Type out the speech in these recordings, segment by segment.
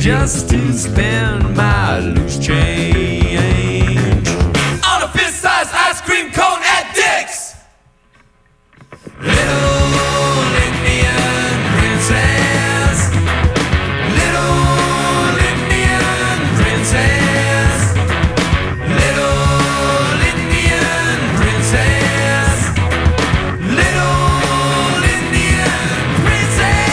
just to spend my loose change on a fist-sized ice cream cone at Dick's. Little Indian princess, little Indian princess, little Indian princess, little Indian princess.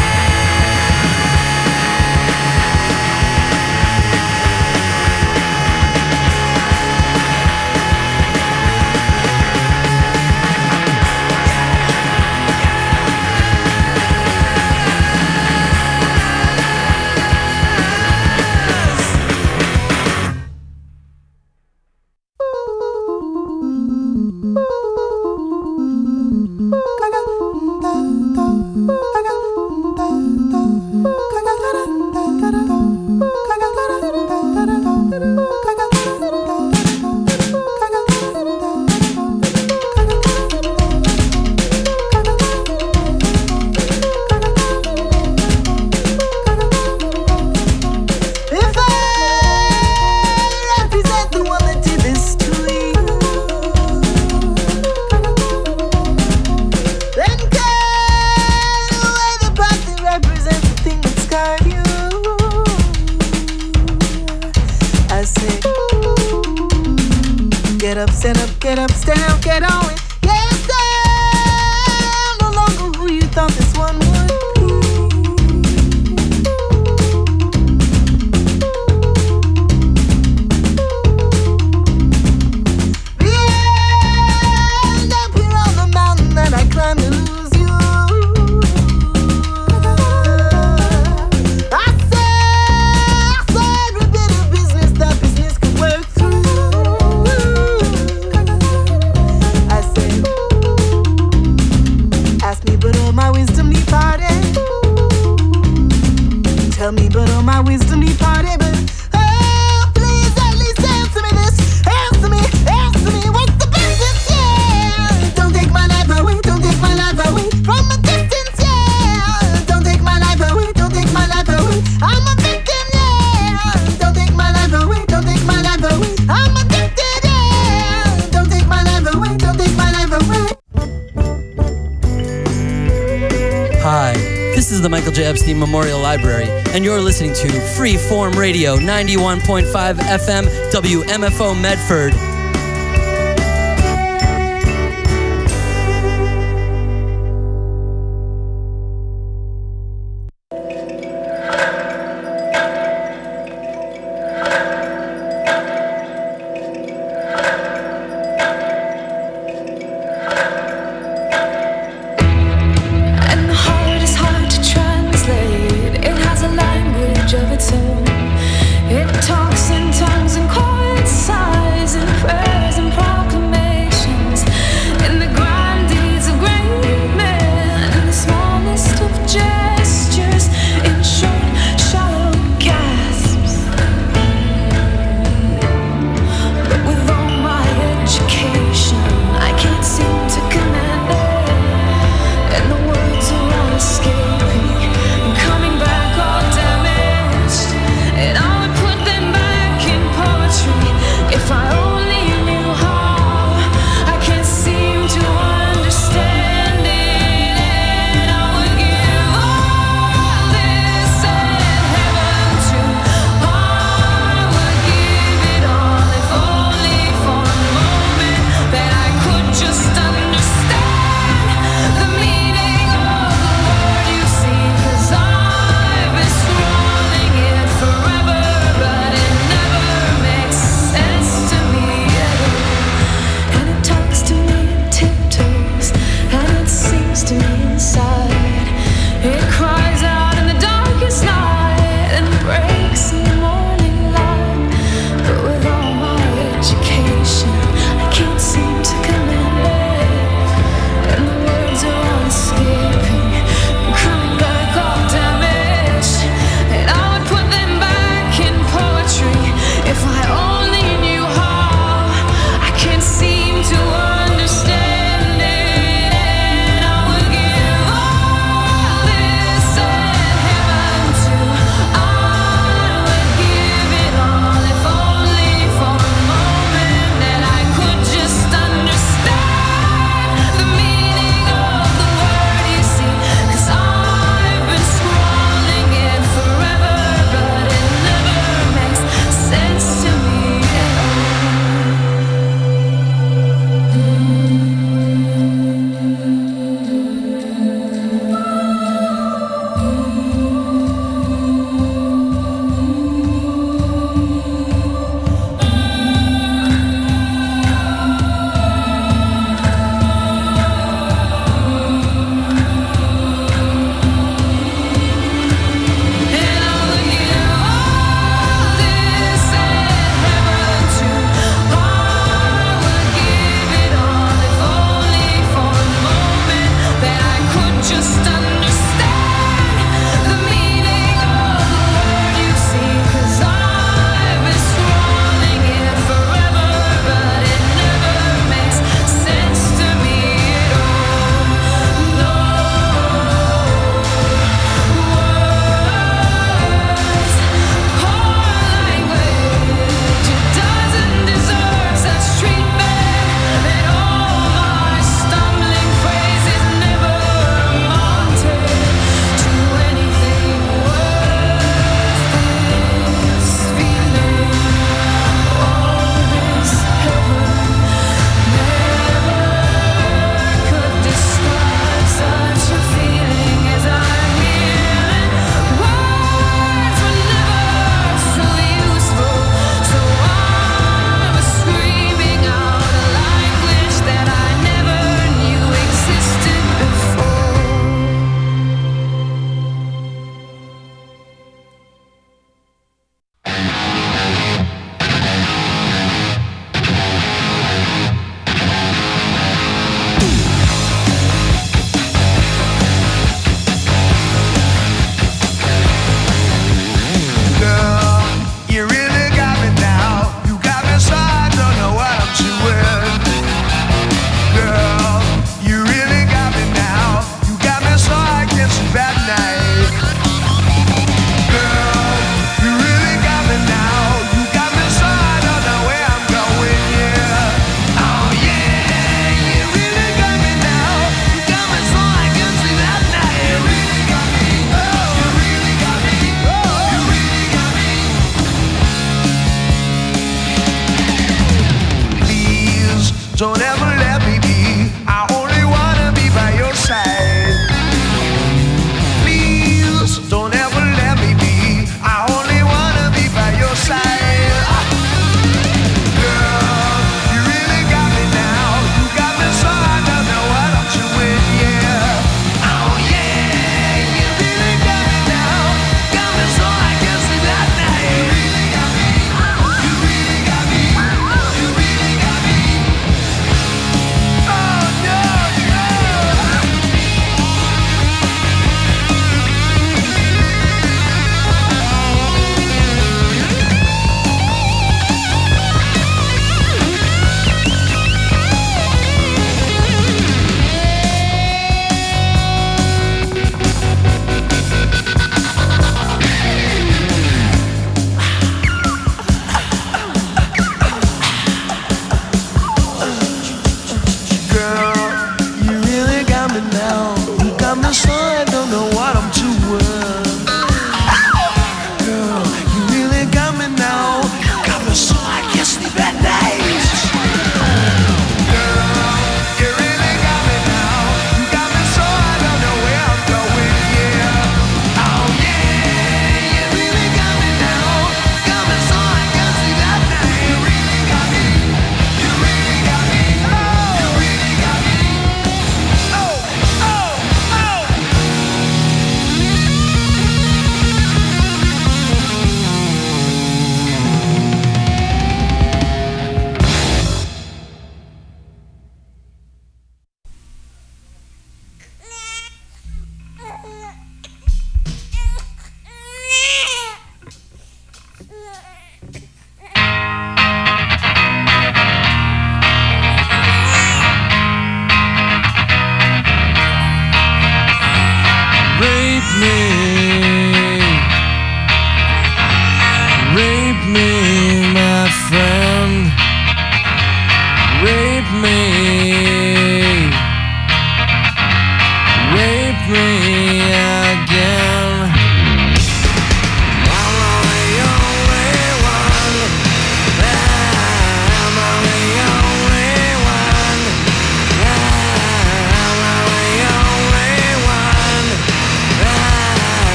Get up, stand up, get up, stand up, get on it. Yes, I'm no longer who you thought this one would be. Beyond up here on the mountain that I climbed to lose you. I said we did a business that business could work through. My wisdom departed. Tell me, but all my wisdom departed. But oh, please at least answer me this. Answer me, what's the business? Yeah, don't take my life away. Don't take my life away from a distance. Yeah, don't take my life away. Don't take my life away. I'm a victim. Yeah, don't take my life away. Don't take my life away. I'm addicted. Yeah, don't take my life away. Don't take my life away. Hi, this is the Michael J. Epstein Memorial Library, and you're listening to Freeform Radio 91.5 FM WMFO Medford. It talks in tongues and coincides.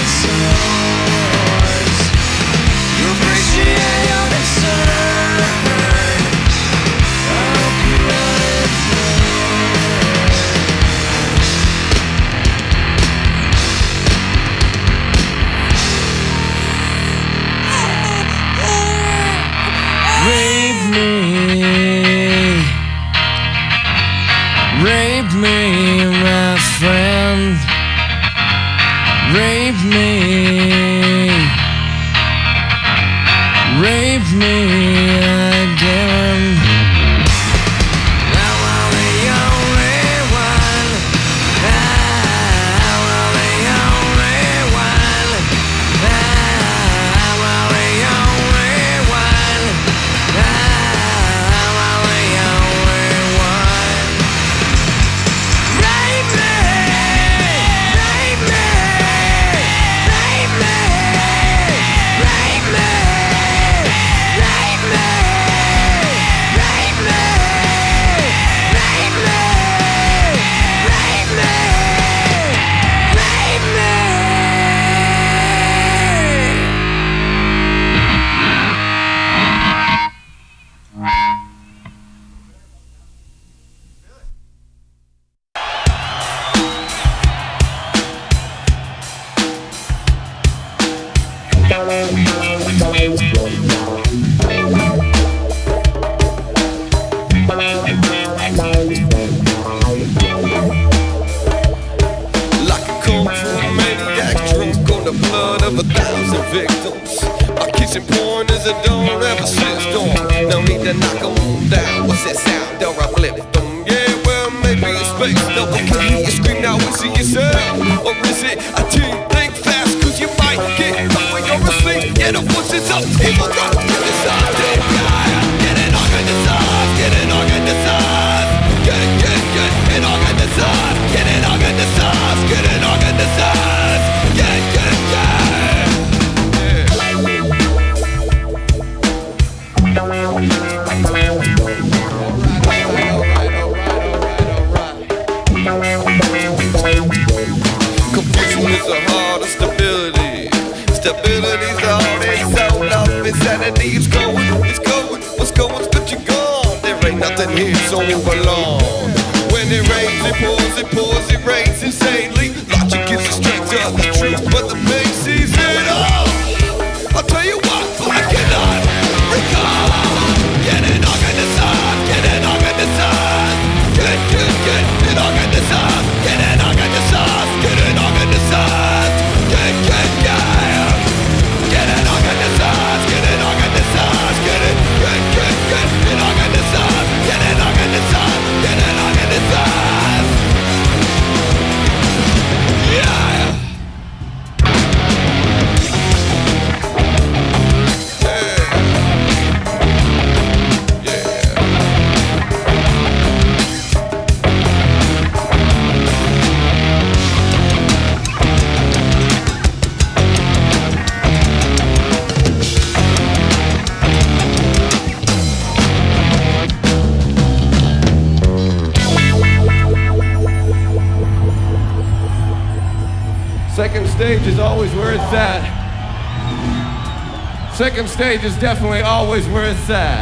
Second stage is definitely always where it's at.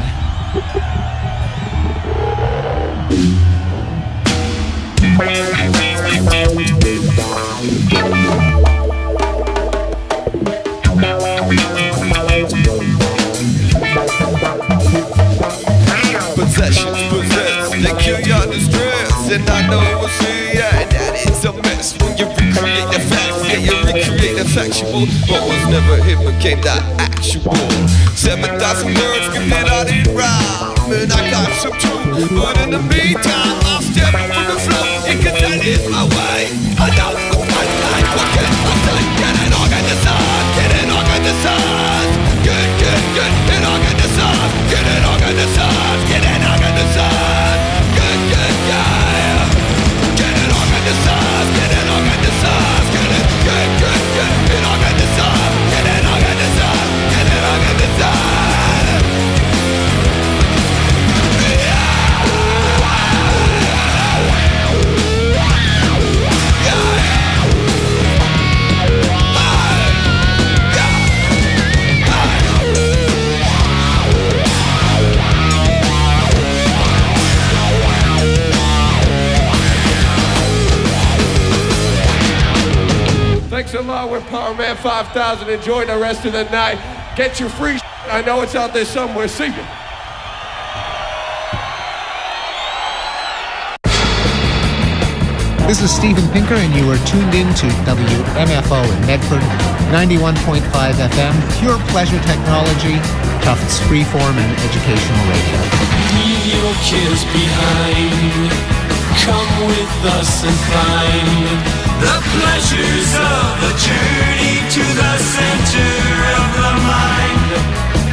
Possessions possess, they kill your distress, and I know what's here, and that it's a mess when you recreate the facts, yeah, you recreate the factual. What was never here became that actual. 7,000 words can fit out in rhyme, and I got some truth, but in the meantime, I'll step from the floor, because that is my way. I know what's my life, what can I say? Get it organized, get it organized. Get it organized, get it organized, get it organized. Get it organized, get it organized, get it organized, get it organized, get it organized, get it organized. Yeah. along with Power Man 5000. Enjoy the rest of the night. Get your free I know it's out there somewhere. See you. This is Steven Pinker, and you are tuned in to WMFO in Medford, 91.5 FM, pure pleasure technology, Tufts freeform and educational radio. Leave your cares behind. Come with us and find the pleasures of the journey to the center of the mind.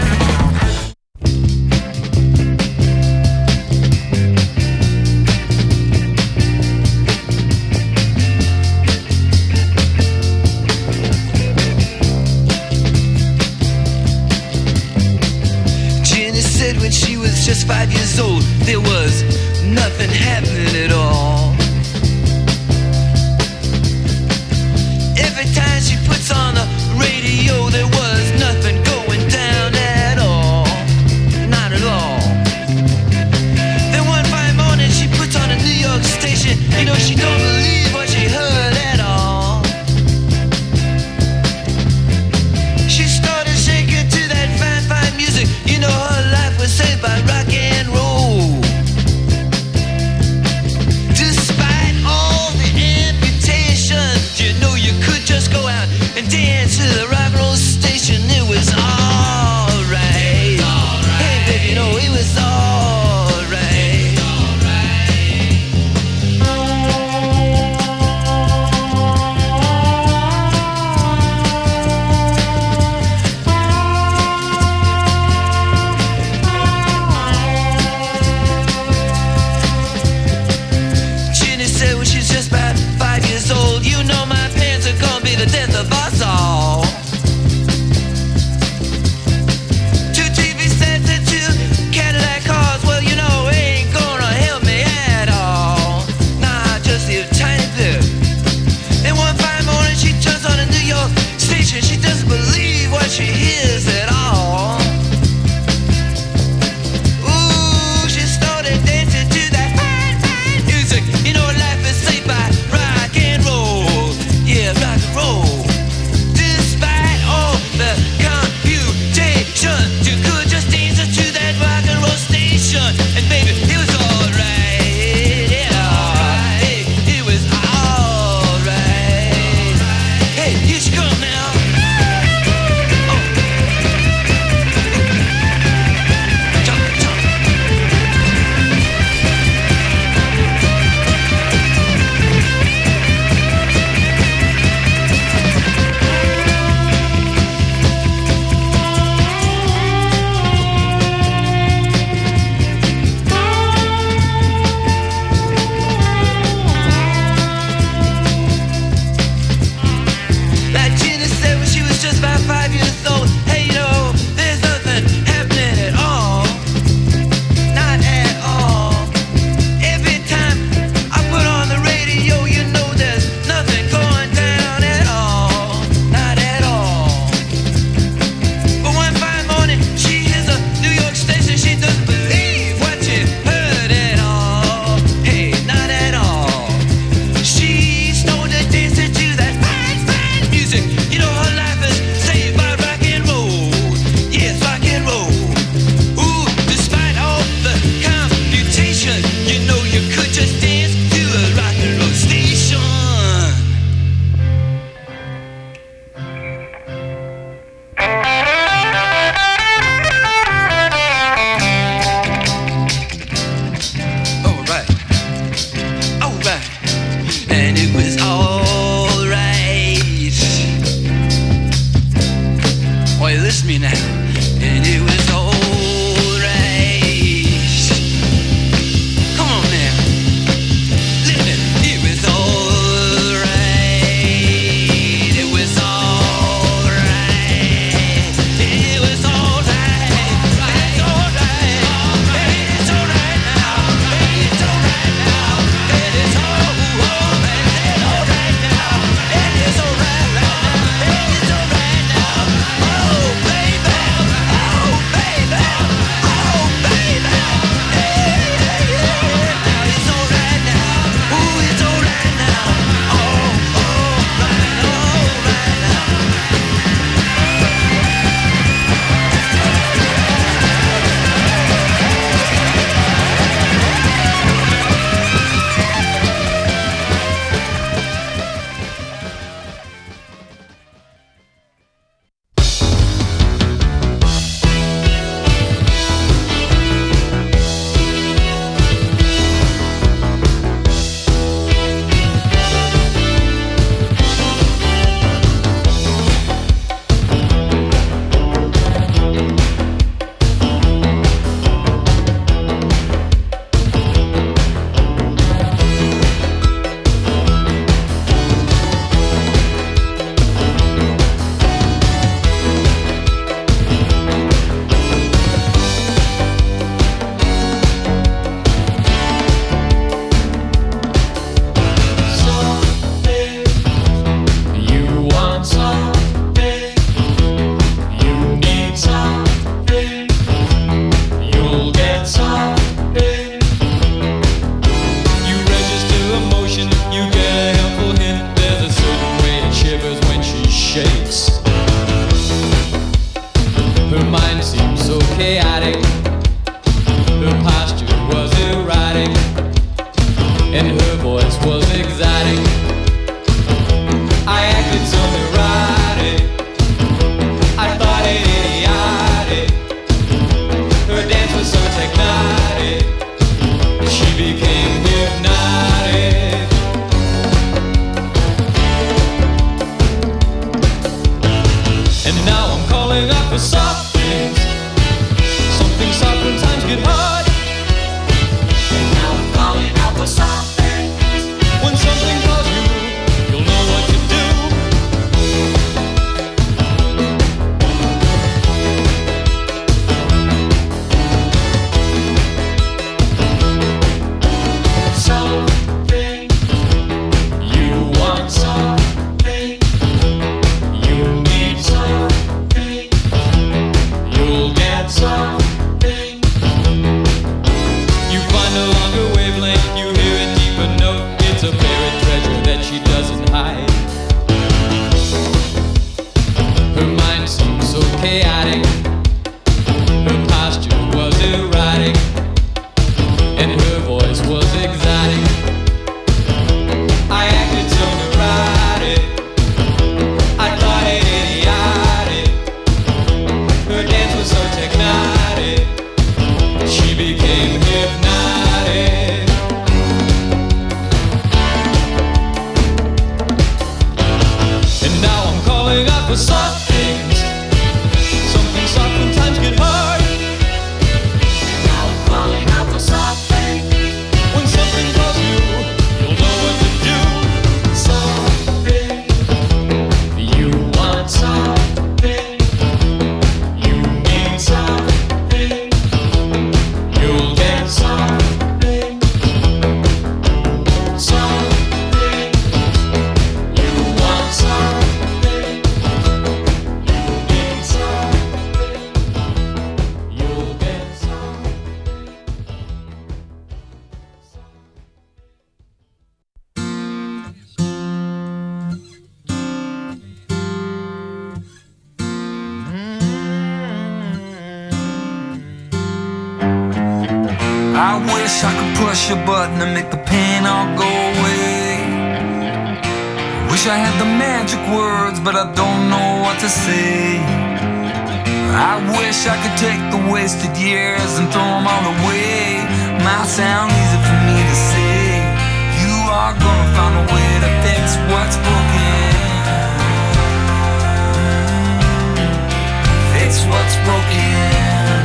When she was just 5 years old, there was nothing happening at all. Every time she puts on the radio, there was nothing going down at all. Not at all. Then one fine morning she puts on a New York station. You know, she don't believe what she heard at all. She started shaking to that fine, fine music. You know, her life was saved by rock and roll. Despite all the amputations, you know you could just go out and dance to the rock and roll station. It was alright. Hey baby, you know it was alright. Ginny said when she's just about 5 years old, you know my parents are gonna be the death of us all. 2 TV sets and 2 Cadillac cars, well you know it ain't gonna help me at all. Nah, just a tiny bit. Then one fine morning she turns on a New York station. She doesn't believe what she hears at all. Ooh, she started dancing to that fine, fine music. You know life is saved by rock and roll. Yeah, rock and roll. Despite all the computation, you could just dance to that rock and roll station. And baby, it was alright. Yeah, hey, it was alright. Hey, here she come now. Oh. Jump, jump. Like Gina said when she was just about 5 years old, hey, you know, there's nothing happening at all. Not at all. Every time I put on the radio, you know there's nothing going down at all. Not at all. But one fine morning, she hears a New York station. She doesn't believe what she heard at all. Hey, not at all. She started dancing to that fine, fine music. You know her life is saved by rock and roll. Yes, rock and roll. Ooh, despite all the computation, you know you could just dance to a rock and roll station. Alright. Alright. And it was alright. Oh, you listen to me now. And it was alright. Come on now. Listen. It was alright. It was alright. It was alright. It's alright. It's alright now. It's alright now. It is alright now. It is alright now. It's alright now. Oh baby, oh baby. shakes. Her mind seemed so chaotic. Her posture was erratic, and her voice was exotic. I acted so neurotic, I thought it idiotic. Her dance was so technotic, she became hypnotic. And now I'm calling out for soft things, something soft when times get hard. And now I'm calling out for soft things. When something calls you, you'll know what to do. Something you want, something you need, something you'll get, something you find along her wavelength. You hear a deeper note. It's a buried treasure that she doesn't hide. Her mind seemed so chaotic. Her posture was erratic, and her voice was exotic. I acted so neurotic, I thought it idiotic. Her dance was so technotic, she became hypnotic. And now I'm calling out for soft things, something soft when times get hard. Now I'm calling out for soft things. When something calls you, you'll know what to do. Something you want, something you need, something you'll get, something, something you want, something you need, something you'll get, something. I wish I could push a button and make the pain all go away. Wish I had the magic words, but I don't know what to say. I wish I could take the wasted years and throw them all away. Might sound easy for me to say. You are gonna find a way to fix what's broken. Fix what's broken.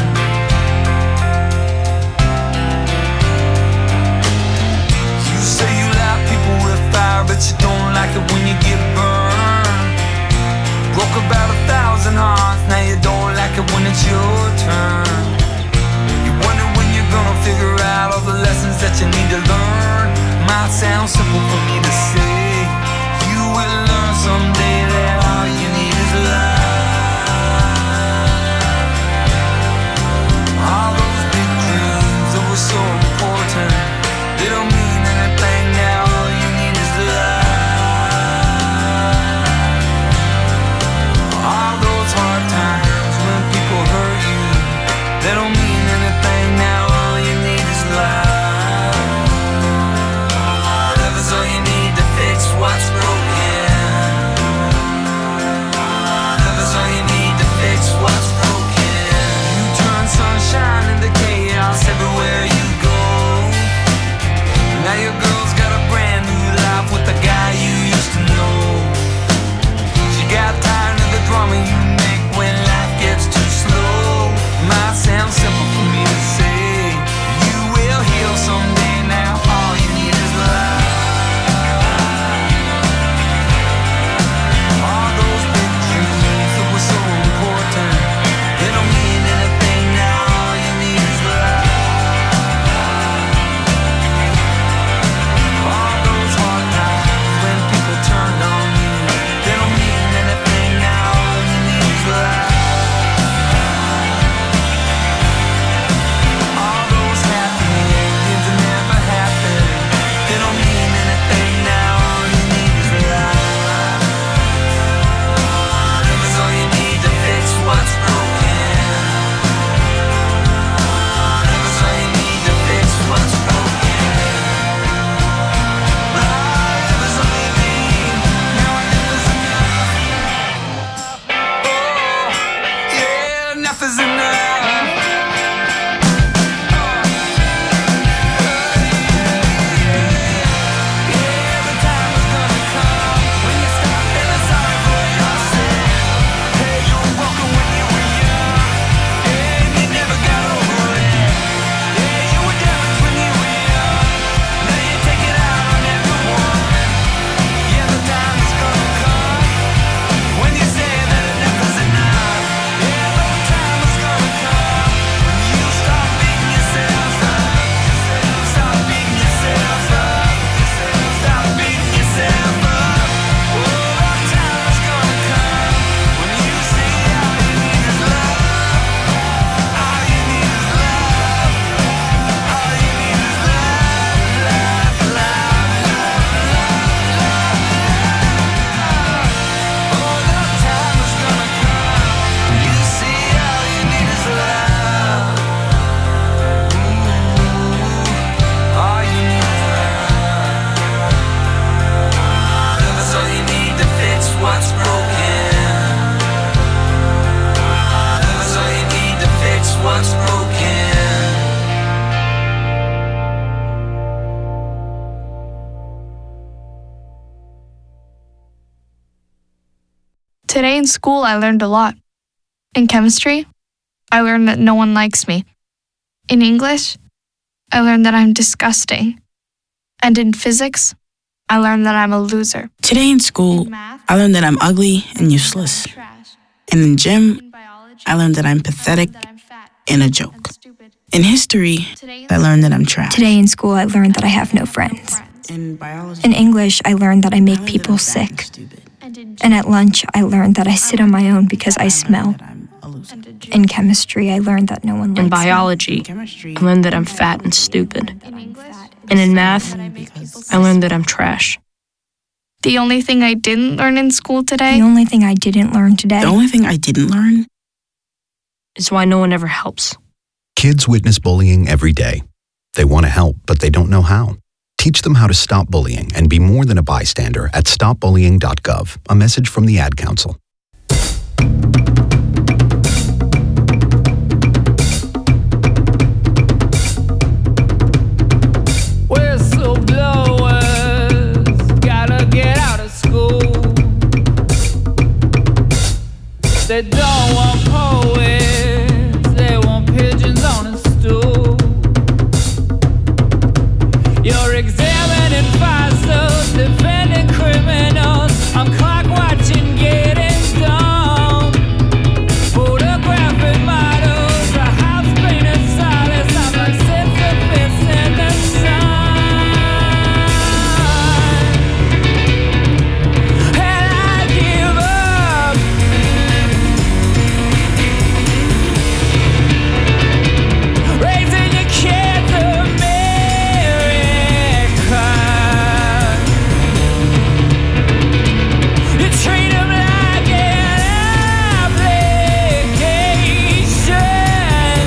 You say you like people with fire, but you don't like it when you get burned. Broke about 1,000 hearts, now you don't like it when it's your turn. You wonder when you're gonna figure out all the lessons that you need to learn. Might sound simple for me to say. You will learn someday that all you need is love. All those big dreams that were so important, they don't mean anything now. All you need is love. All those hard times when people hurt you, they don't mean anything now. All you need is love. Love is all you need to fix what's broken. Today in school, I learned a lot. In chemistry, I learned that no one likes me. In English, I learned that I'm disgusting. And in physics, I learned that I'm a loser. Today in school, I learned that I'm ugly and useless. And in gym, I learned that I'm pathetic and a joke. In history, I learned that I'm trash. Today in school, I learned that I have no friends. In biology, In English, I learned that I make people sick. And at lunch, I learned that I sit on my own because I smell. In chemistry, I learned that no one likes In me. biology, I learned that I'm fat and stupid. And in math, I learned that I'm trash. The only thing I didn't learn in school today The only thing I didn't learn today the only thing I didn't learn is why no one ever helps. Kids witness bullying every day. They want to help, but they don't know how. Teach them how to stop bullying and be more than a bystander at stopbullying.gov. A message from the Ad Council. Whistleblowers gotta get out of school. They don't want poets, they want pigeons on a stool. You're examining fossils, defending criminals. I'm clock watching, getting stoned. Photographic models, a house painted solace. I'm like Sisyphus in the sun. And I give up. Raising your kids, America. You treat them like an obligation.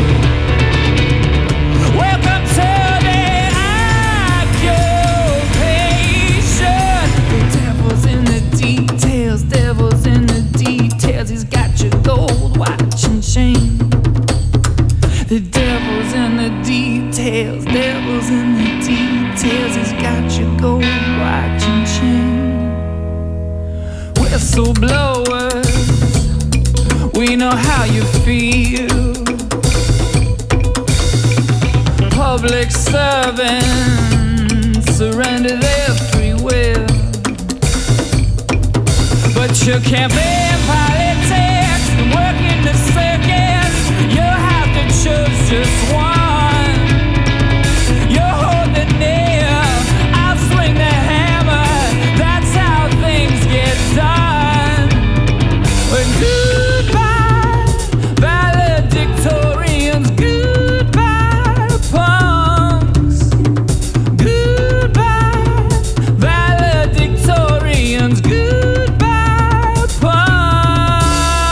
Welcome to the occupation. The devil's in the details, devil's in the details. He's got your gold watch and chain. The devil's in the details, devil's in the details. He's got your gold watch and chain. Whistleblowers, we know how you feel. Public servants surrender their free will. But you can't be in politics and work in the circus. You have to choose just one. You hold the nail, I'll swing the hammer. That's how things get done. But goodbye, valedictorians. Goodbye, punks. Goodbye, valedictorians. Goodbye, punks.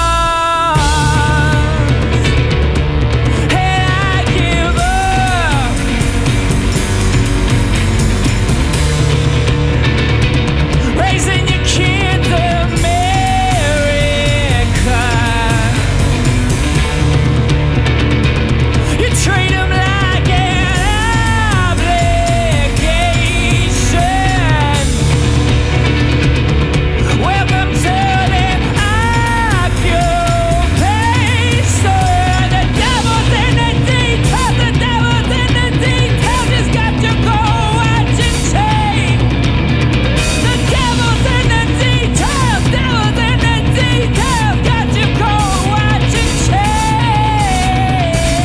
And I give up. Raising your kids, America. You treat them like an obligation. Welcome to the occupation. The devil's in the details, the devil's in the details. He's got your gold watch and chain. The devil's in the details, devil's in the details. Got your gold watch and chain.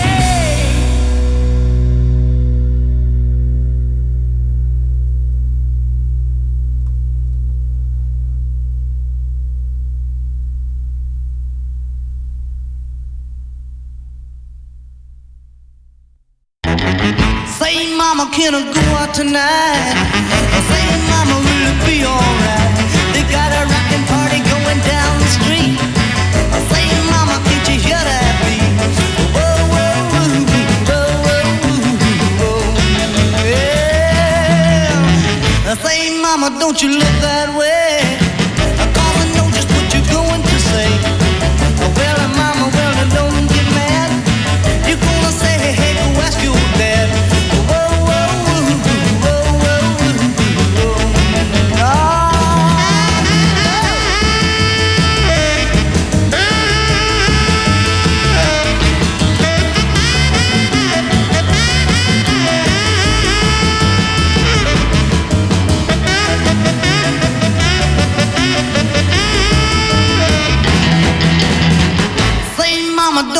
Say, mama, can I go out tonight? Say, mama, will it be alright? They got a rockin' party going down the street. Say, mama, can't you hear that beat? Whoa, whoa, whoa, whoa, whoa, whoa, yeah. Say, mama, don't you look that way? 'Cause I know just what you're going to say. Well, mama, well, don't get mad. You're gonna say, hey, hey, go ask your dad. Whoa, whoa, whoa, whoa, whoa, whoa, whoa.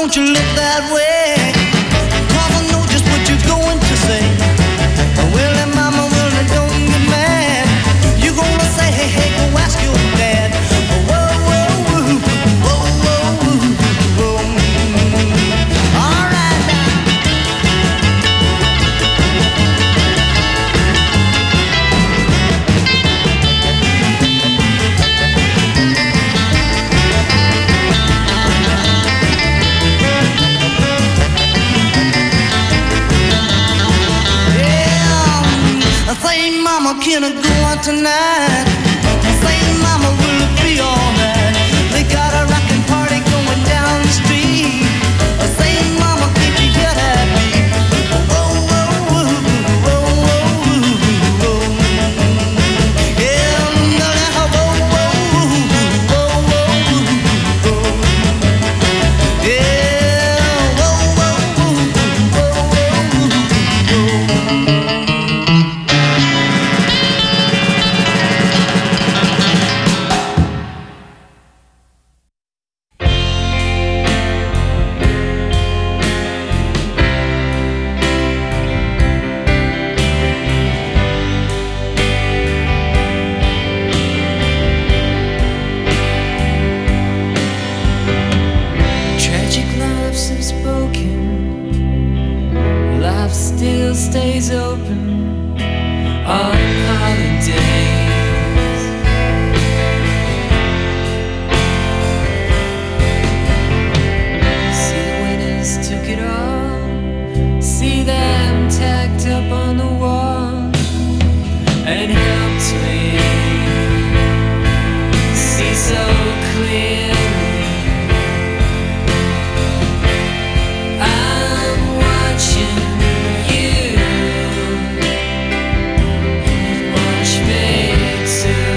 don't you look that way? 'Cause I know just what you're going to say. Well, and mama, well, and don't get mad. You're gonna say, hey, hey, go ask your dad. Whoa, whoa, whoa, whoa, whoa, whoa. All right now. Say, mama, can I go out tonight? Say, mama, will it be alright? They got a rockin' party going down the street. Say, mama, can't you hear that beat? Whoa, whoa, whoa, whoa, whoa, whoa. Yeah, whoa, whoa, whoa, whoa, whoa. Yeah, whoa, whoa, whoa, whoa, whoa. Tragic lives have spoken. Life still stays open on holidays. See the winners took it all. See them tacked up on the wall and helped me see so clearly. I'm watching you. Watch me too.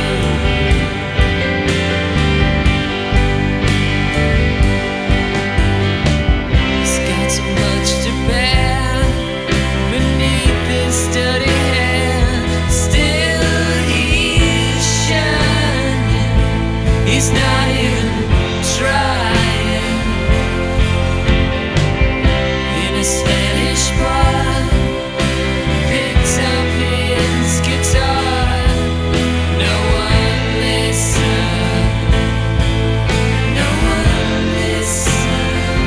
He's got so much to bear beneath his sturdy hair. Still he's shining. He's not even trying. In a Spanish bar, picked up his guitar. No one listened. No one listened.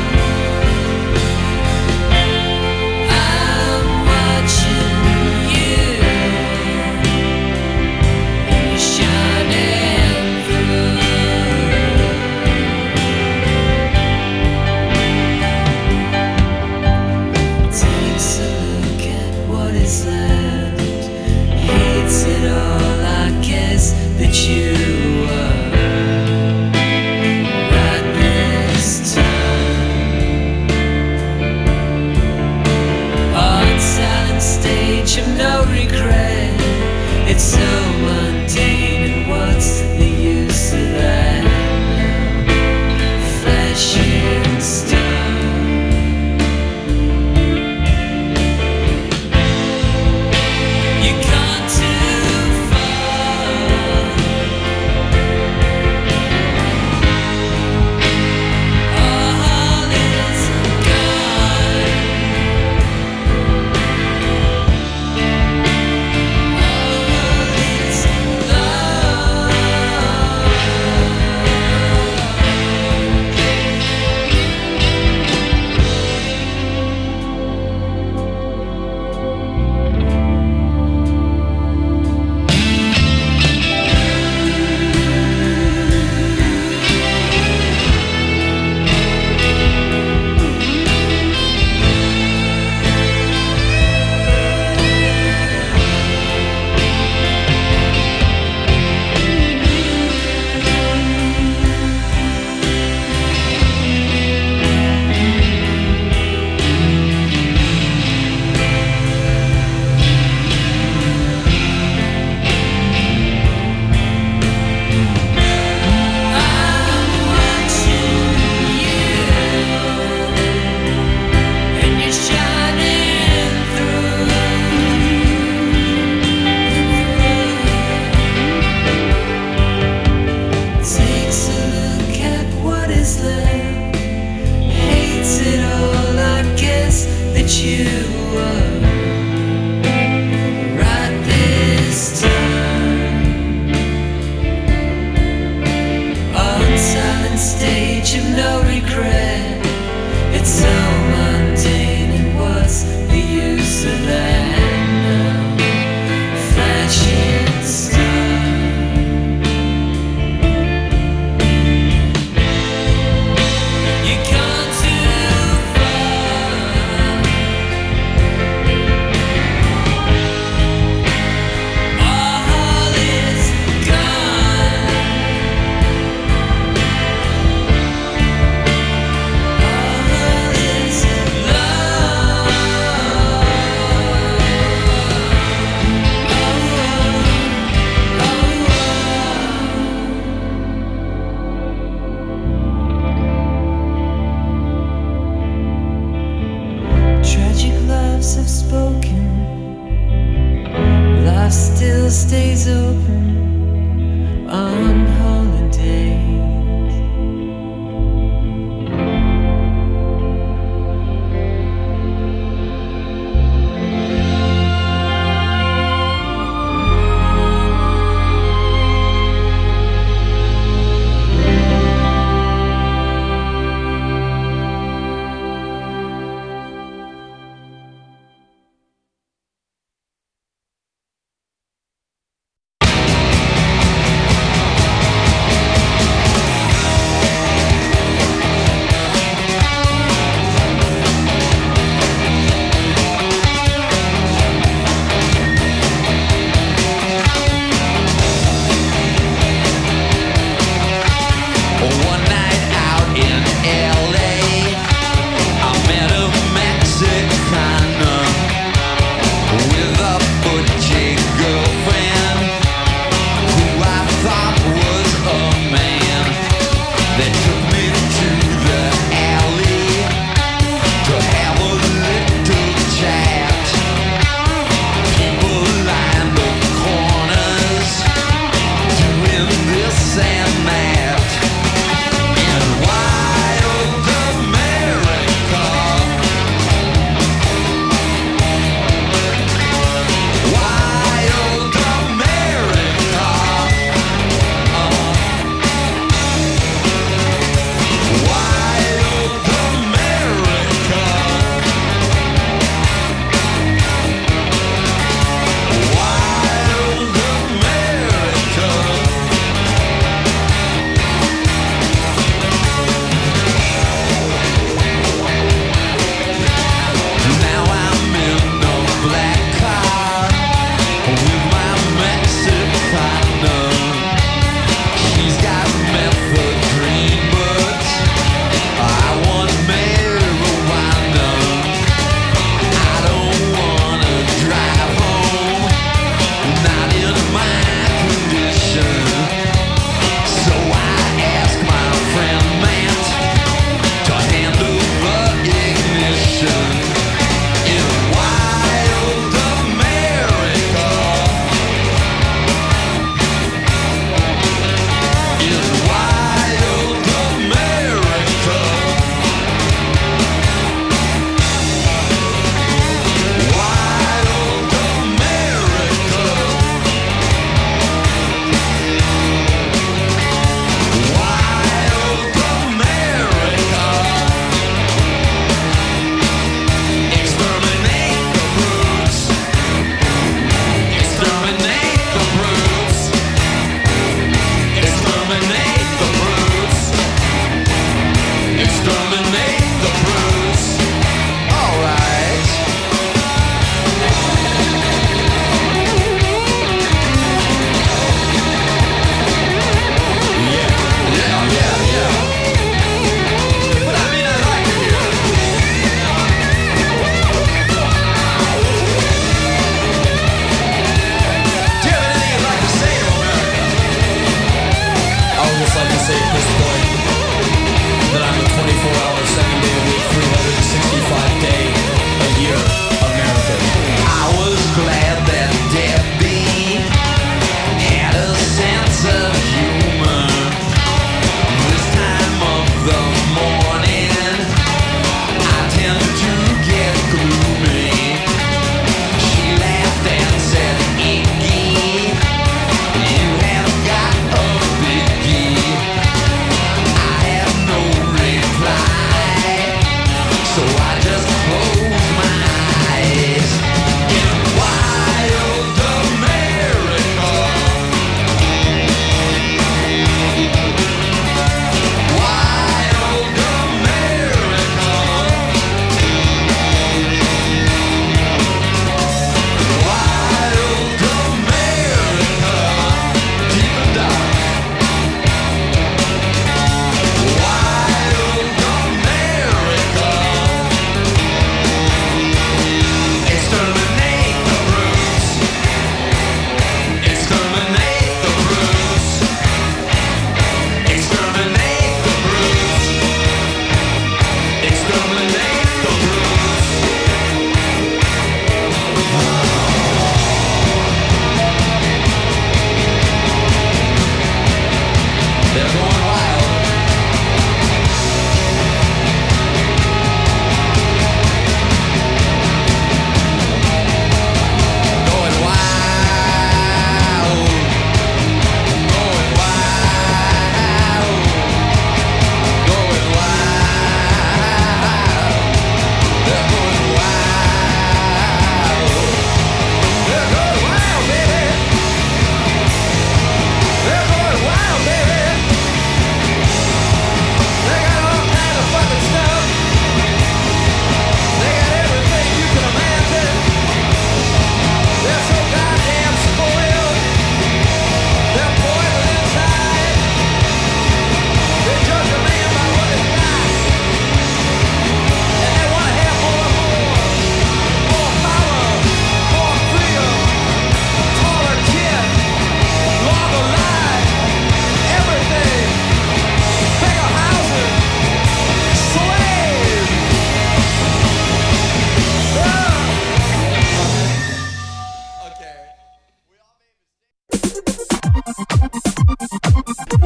I'm watching you. You're shining through. end stage of no regret. It's so mundane, and what's the use of that now? Flashing star. You gone too far. All is gone. All is tragic loves have spoken. Life still stays open on holidays.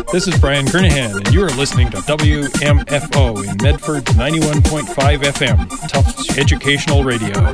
This is Brian Kernahan, and you are listening to WMFO in Medford's 91.5 FM, Tufts Educational Radio.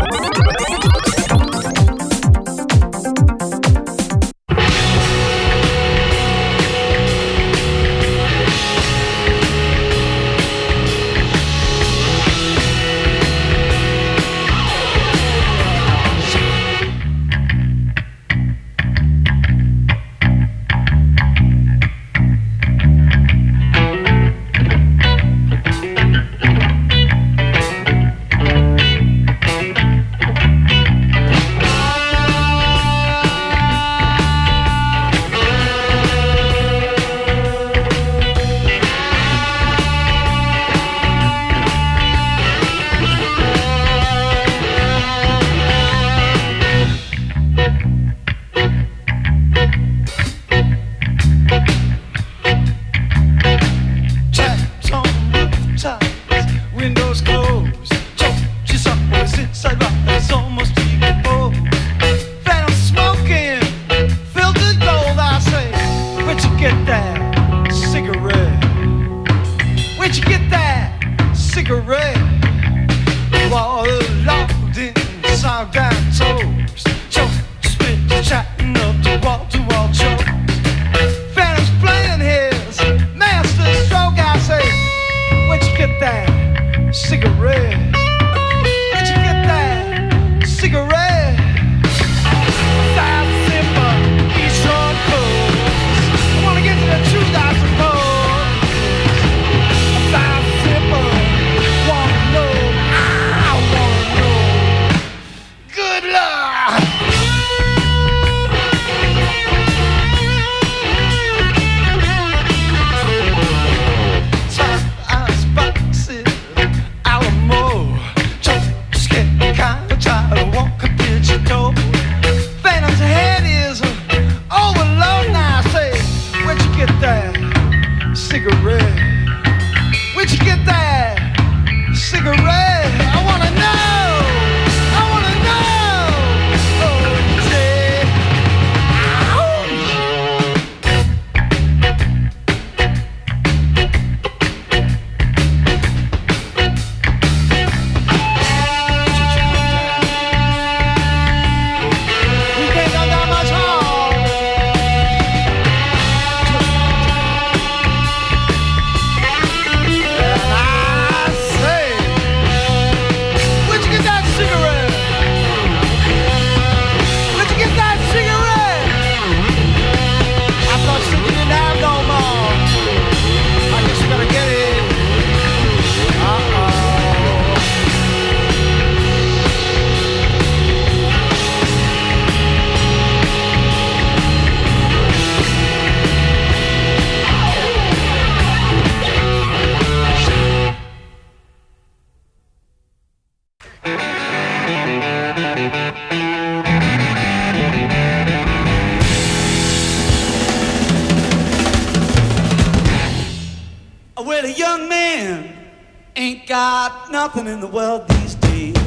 Well, a young man ain't got nothing in the world these days.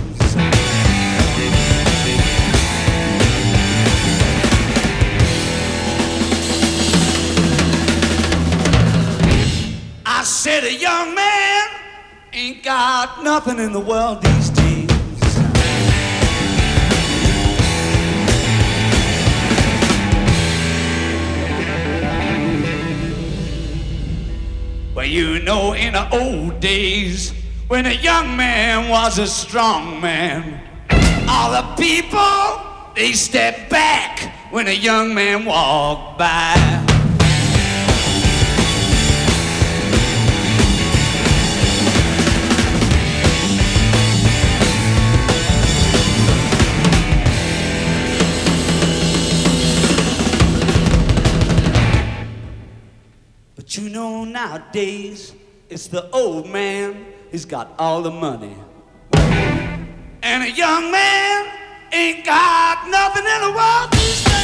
I said a young man ain't got nothing in the world these days. Well, you know, in the old days, when a young man was a strong man, all the people, they stepped back when a young man walked by. But you know, nowadays, it's the old man who's got all the money. And a young man ain't got nothing in the world to say.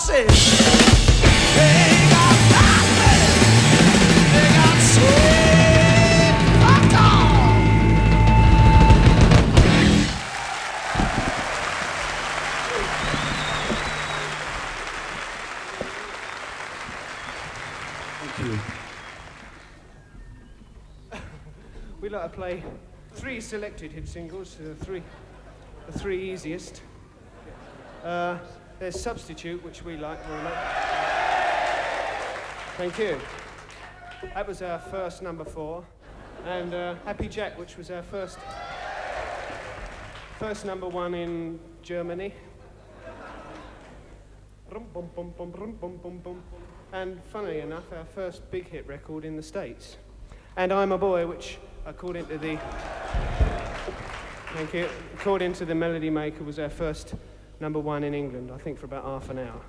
horses. They got nothing. They got sweet fuck all. Thank you. We like to play 3 selected hit singles, the three easiest. There's Substitute, which we like very much. Thank you. That was our first number 4. And Happy Jack, which was our first number 1 in Germany. And funnily enough, our first big hit record in the States. And I'm a Boy, which according to the Melody Maker was our first number 1 in England, I think for about half an hour.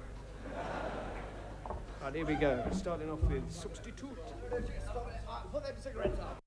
Right, here we go. Starting off with Substitute.